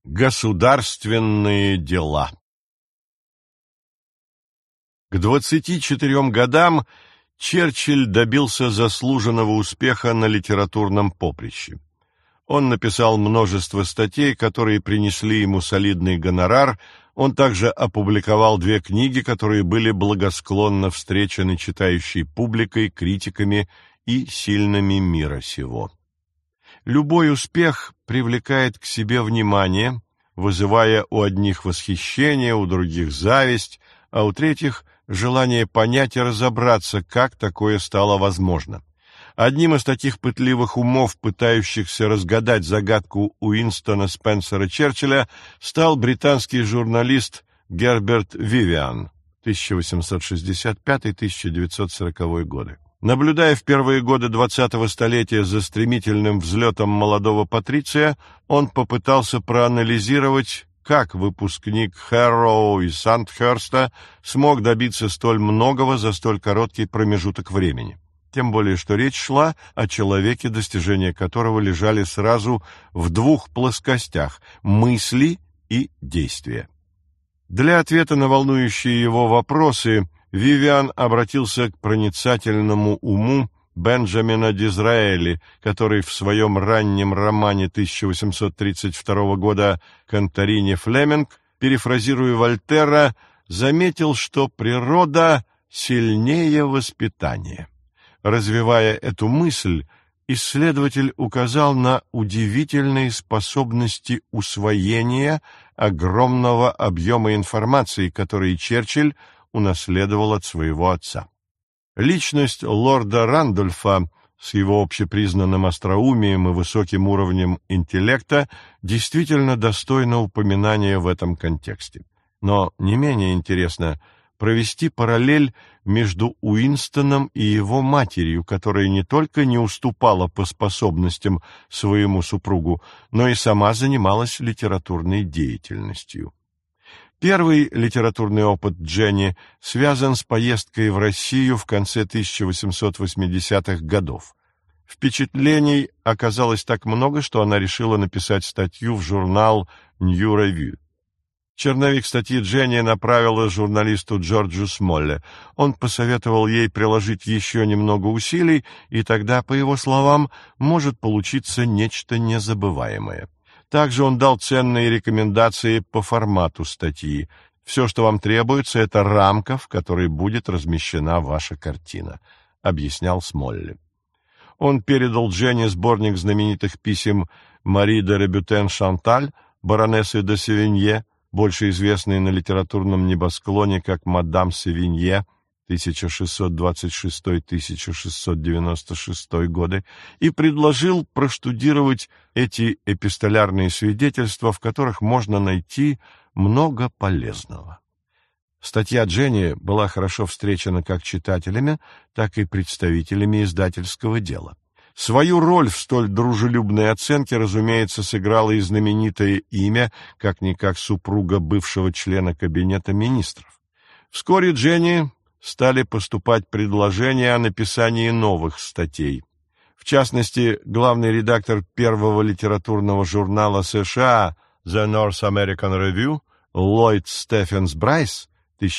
Государственные дела. К 24 годам Черчилль добился заслуженного успеха на литературном поприще. Он написал множество статей, которые принесли ему солидный гонорар. Он также опубликовал 2 книги, которые были благосклонно встречены читающей публикой, критиками и сильными мира сего. Любой успех привлекает к себе внимание, вызывая у одних восхищение, у других зависть, а у третьих желание понять и разобраться, как такое стало возможно. Одним из таких пытливых умов, пытающихся разгадать загадку Уинстона Спенсера Черчилля, стал британский журналист Герберт Вивиан, 1865-1940 годы. Наблюдая в первые годы 20-го столетия за стремительным взлетом молодого патриция, он попытался проанализировать, как выпускник Хэрроу и Сандхерста смог добиться столь многого за столь короткий промежуток времени. Тем более, что речь шла о человеке, достижения которого лежали сразу в 2 плоскостях – мысли и действия. Для ответа на волнующие его вопросы Вивиан обратился к проницательному уму Бенджамина Дизраэли, который в своем раннем романе 1832 года «Конторини Флеминг», перефразируя Вольтера, заметил, что природа сильнее воспитания. Развивая эту мысль, исследователь указал на удивительные способности усвоения огромного объема информации, которые Черчилль унаследовал от своего отца. Личность лорда Рандольфа с его общепризнанным остроумием и высоким уровнем интеллекта действительно достойна упоминания в этом контексте. Но не менее интересно провести параллель между Уинстоном и его матерью, которая не только не уступала по способностям своему супругу, но и сама занималась литературной деятельностью. Первый литературный опыт Дженни связан с поездкой в Россию в конце 1880-х годов. Впечатлений оказалось так много, что она решила написать статью в журнал New Review. Черновик статьи Дженни направила журналисту Джорджу Смолле. Он посоветовал ей приложить еще немного усилий, и тогда, по его словам, может получиться нечто незабываемое. Также он дал ценные рекомендации по формату статьи. Все, что вам требуется, это рамка, в которой будет размещена ваша картина, объяснял Смолли. Он передал Дженни сборник знаменитых писем Мари де Ребютен-Шанталь, баронессы де Севинье, больше известной на литературном небосклоне как мадам Севинье, 1626-1696 годы, и предложил проштудировать эти эпистолярные свидетельства, в которых можно найти много полезного. Статья Дженни была хорошо встречена как читателями, так и представителями издательского дела. Свою роль в столь дружелюбной оценке, разумеется, сыграло и знаменитое имя, как-никак супруга бывшего члена кабинета министров. Вскоре Дженни стали поступать предложения о написании новых статей. В частности, главный редактор первого литературного журнала США The North American Review Ллойд Стефенс Брайс,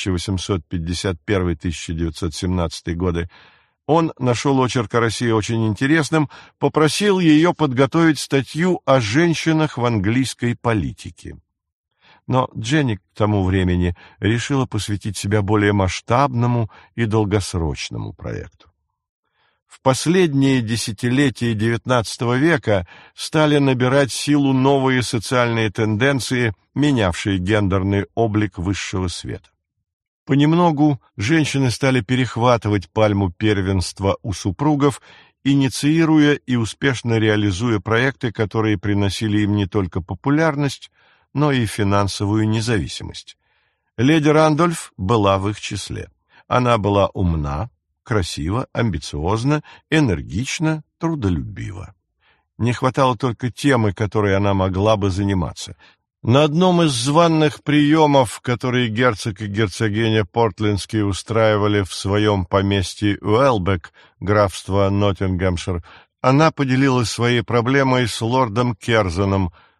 1851-1917 годы, он нашел очерк о России очень интересным, попросил ее подготовить статью о женщинах в английской политике. Но Дженни к тому времени решила посвятить себя более масштабному и долгосрочному проекту. В последние десятилетия XIX века стали набирать силу новые социальные тенденции, менявшие гендерный облик высшего света. Понемногу женщины стали перехватывать пальму первенства у супругов, инициируя и успешно реализуя проекты, которые приносили им не только популярность, но и финансовую независимость. Леди Рандольф была в их числе. Она была умна, красива, амбициозна, энергична, трудолюбива. Не хватало только темы, которой она могла бы заниматься. На одном из званых приемов, которые герцог и герцогиня Портлендские устраивали в своем поместье Уэлбек, графство Ноттингемшир, она поделилась своей проблемой с лордом Керзоном,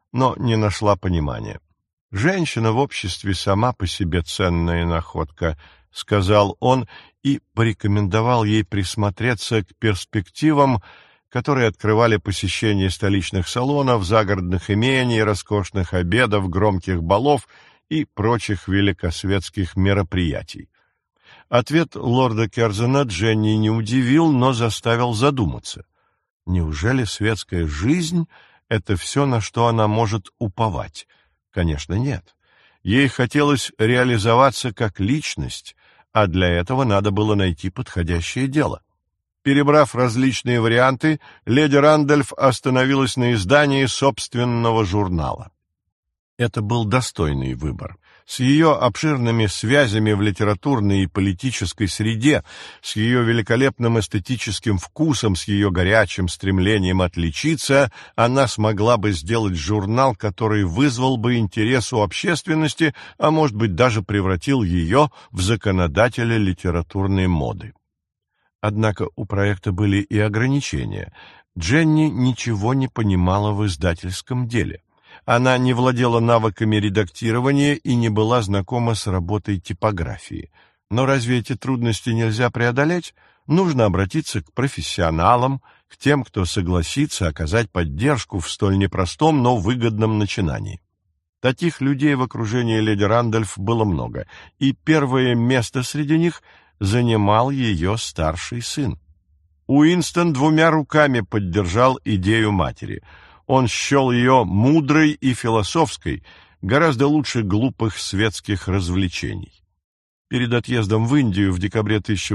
но не нашла понимания. «Женщина в обществе сама по себе ценная находка», — сказал он и порекомендовал ей присмотреться к перспективам, которые открывали посещение столичных салонов, загородных имений, роскошных обедов, громких балов и прочих великосветских мероприятий. Ответ лорда Керзена Дженни не удивил, но заставил задуматься. Неужели светская жизнь — это все, на что она может уповать? Конечно, нет. Ей хотелось реализоваться как личность, а для этого надо было найти подходящее дело. Перебрав различные варианты, леди Рандольф остановилась на издании собственного журнала. Это был достойный выбор. С ее обширными связями в литературной и политической среде, с ее великолепным эстетическим вкусом, с ее горячим стремлением отличиться, она смогла бы сделать журнал, который вызвал бы интерес у общественности, а может быть даже превратил ее в законодателя литературной моды. Однако у проекта были и ограничения. Дженни ничего не понимала в издательском деле. Она не владела навыками редактирования и не была знакома с работой типографии. Но разве эти трудности нельзя преодолеть? Нужно обратиться к профессионалам, к тем, кто согласится оказать поддержку в столь непростом, но выгодном начинании. Таких людей в окружении леди Рандольф было много, и первое место среди них занимал ее старший сын. Уинстон двумя руками поддержал идею матери. Он счел ее мудрой и философской, гораздо лучше глупых светских развлечений. Перед отъездом в Индию в декабре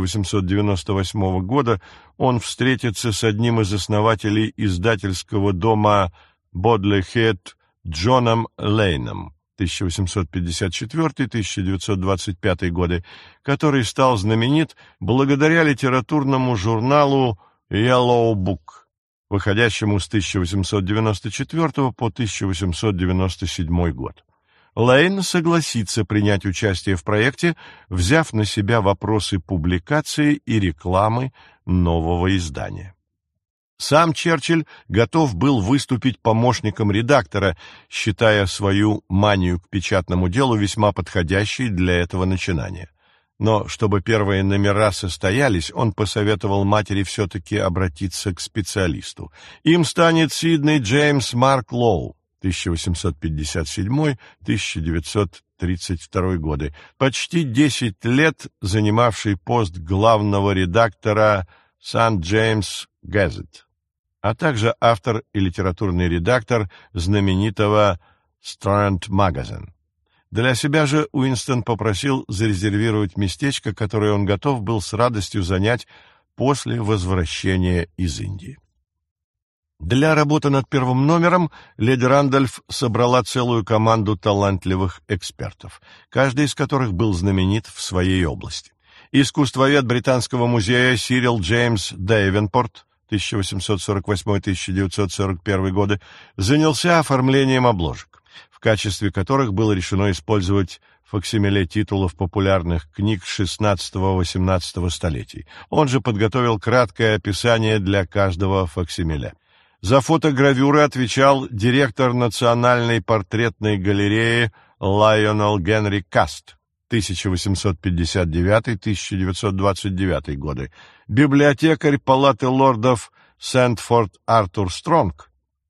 1898 года он встретится с одним из основателей издательского дома Бодли Хед Джоном Лейном 1854-1925 годы, который стал знаменит благодаря литературному журналу Yellow Book, выходящему с 1894 по 1897 год. Лейн согласится принять участие в проекте, взяв на себя вопросы публикации и рекламы нового издания. Сам Черчилль готов был выступить помощником редактора, считая свою манию к печатному делу весьма подходящей для этого начинания. Но чтобы первые номера состоялись, он посоветовал матери все-таки обратиться к специалисту. Им станет Сидней Джеймс Марк Лоу, 1857-1932 годы, почти 10 лет занимавший пост главного редактора St. James Gazette, а также автор и литературный редактор знаменитого Strand Magazine. Для себя же Уинстон попросил зарезервировать местечко, которое он готов был с радостью занять после возвращения из Индии. Для работы над первым номером леди Рандольф собрала целую команду талантливых экспертов, каждый из которых был знаменит в своей области. Искусствовед Британского музея Сирил Джеймс Дэйвенпорт 1848-1941 годы занялся оформлением обложек, в качестве которых было решено использовать факсимиле титулов популярных книг XVI-XVIII столетий. Он же подготовил краткое описание для каждого факсимиле. За фотогравюры отвечал директор Национальной портретной галереи Лайонел Генри Каст 1859-1929 годы, библиотекарь Палаты лордов Сэндфорд Артур Стронг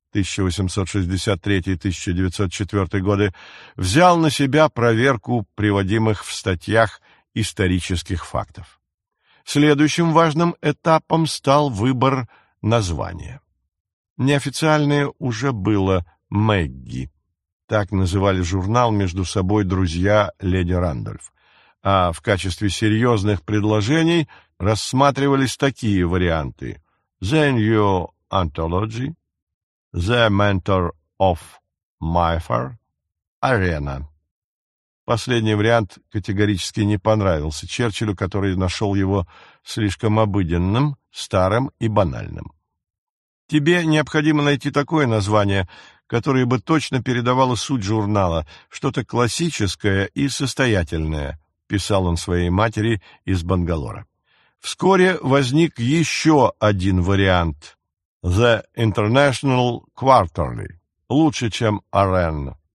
1863-1904 годы, взял на себя проверку приводимых в статьях исторических фактов. Следующим важным этапом стал выбор названия. Неофициальное уже было «Мэгги». Так называли журнал между собой друзья леди Рандольф. А в качестве серьезных предложений рассматривались такие варианты: «The New Anthology», «The Mentor of Mayfair», «Arena». Последний вариант категорически не понравился Черчиллю, который нашел его слишком обыденным, старым и банальным. «Тебе необходимо найти такое название, которое бы точно передавало суть журнала, что-то классическое и состоятельное», — писал он своей матери из Бангалора. Вскоре возник еще один вариант — «The International Quarterly», лучше, чем Арен.